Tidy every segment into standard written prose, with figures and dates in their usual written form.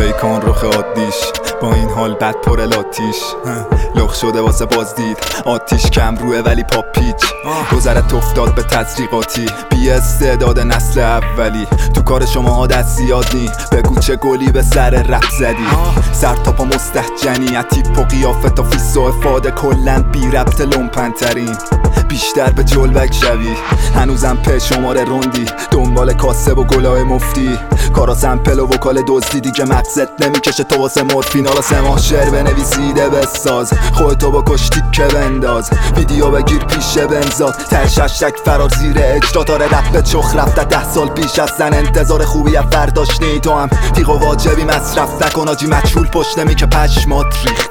پیکان رخ عادیش با این حال بد پر لاتیش لخ شده واسه بازدید آتیش کم روه ولی پاپیچ گذرت افتاد به تزریقاتی بی استعداد نسل اولی تو کار شما ها دست زیاد نی بگو چه گلی به سر رپ زدی سر تا پا مستهجنی اتیپ و قیافت و فیس و افاده کلن بی ربط لومپنترین بیشتر به جلوک شوی هنوزم په شماره روندی دنبال کاسب و گلاه مفتی کارا سمپل و وکال دزدی دیگه مقصد نمیکشه تو واسه مورفین حالا 3 ماه شعر بنویسیده بساز خودتو با کشتی که بنداز ویدیو بگیر پیش بنزاد ترششک فرار زیر اجرا داره رپ چخ رفته 10 سال پیش از زن انتظار خوبی فرداش نی تو هم تیغ و واجبی مصرف نکن آجی مجهول پشت نمی که پشمات ریخت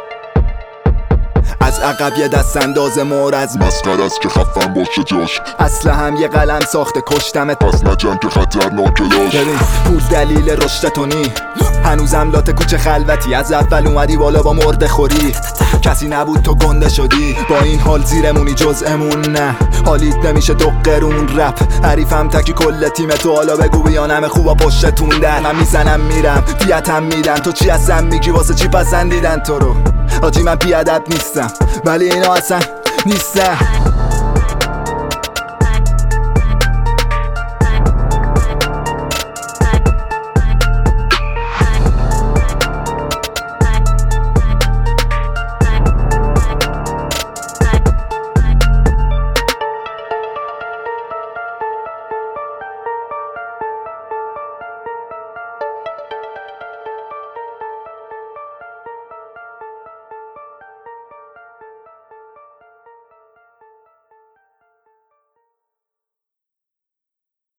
از عقب یه دست انداز مرز مسخره است که خفن باشه جاش اصلا هم یه قلم ساخته کشتمت پس نه جنگ خطرناکه داشت ببین پول دلیل رشدتونی هنوزم لات کوچه خلوتی از اول اومدی بالا با مرده خوری کسی نبود تو گنده شدی با این حال زیرمونی جزءمون نه حالیت نمیشه دو قرون رپ حریفم تکی کل تیم تو حالا بگو بیانم خوبا پشتتون در من میزنم میرم دیتم میدن تو چی هستم میگی واسه چی پسندیدن تو رو آجی من بیادب نیستم ولی اینا اصلا نیستم